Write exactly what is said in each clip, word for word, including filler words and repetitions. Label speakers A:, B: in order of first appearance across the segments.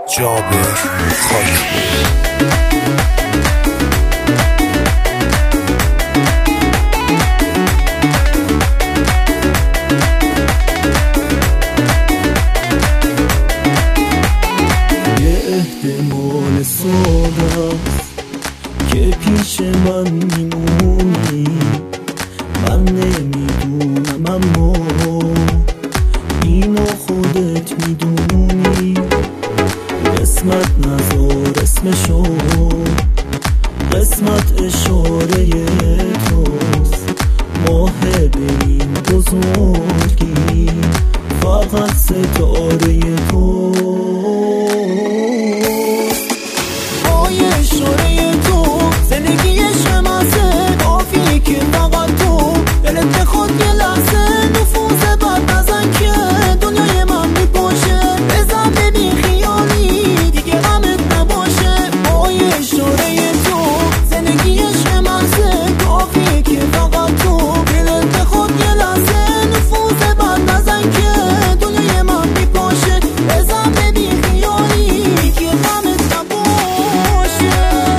A: جابر خاکی
B: احتمال سادست که پیش من میمونی، من نمیدونم اما اینو خودت میدونی. قسمت نذار اسمشو، قسمت اشاره توست. ماه بریم بزرگی فقط ستاره تو. اشاره تو زندگی شمسه کافی که فقط تو دلت بخواد یه لحظه نفوذ بد نزن که دنیای من میپاشه. بزن ببین خیالی دیگه غمت نباشه. آی اشاره تو زندگی شمسه کافی که فقط تو دلت بخواد یه لحظه نفوذ بد نزن که دنیای من میپاشه. بزن ببین خیالی دیگه غمت نباشه.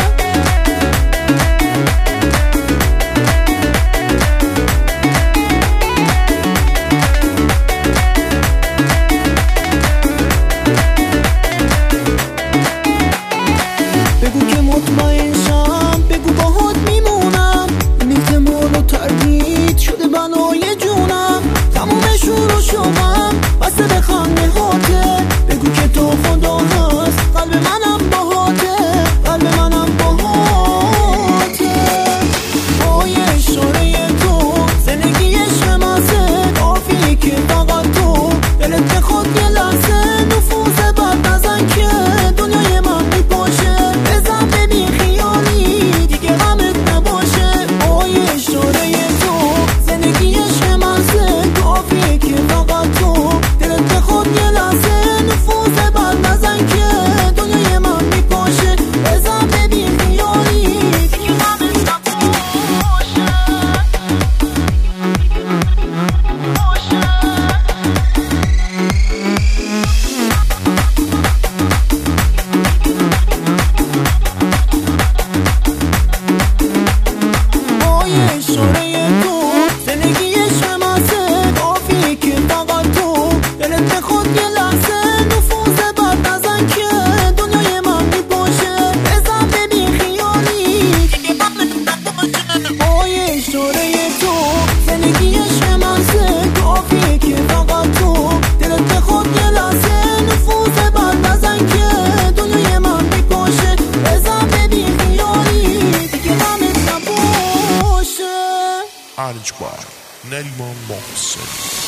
B: بگو که مطمئن شم، بگو باهات میمونم. این احتمال و تردید شده بنای جونم. تموم شور و شوقم بسته به خنده هاته. بگو که تو خدا هست، قلب منم باهاته، قلب منم باهاته. آی اشاره تو زندگی شمسه کافی که فقط تو دلت بخواد یه لحظه نفوذ بد نزن که دنیای من میپاشه. بزن ببین خیالی دیگه غمت نباشه. آی اشاره تو زندگی شمسه کافی که فقط تو دلت بخواد یه لحظه نفوذ بد نزن که دنیای من میپاشه. بزن ببین خیالی دیگه غمت نباشه. اشاره تو زندگی شمسه کافی که فقط تو دلت بخواد یه لحظه نفوذ بد نزن که دنیای من میپاشه. بزن ببین خیالی دیگه غمت نباشه. آی اشاره تو زندگی شمسه کافی که فقط تو دلت بخواد یه لحظه نفوذ بد نزن که دنیای من میپاشه. بزن ببین خیالی دیگه غمت نباشه.
A: ارجبار نریمان محسن.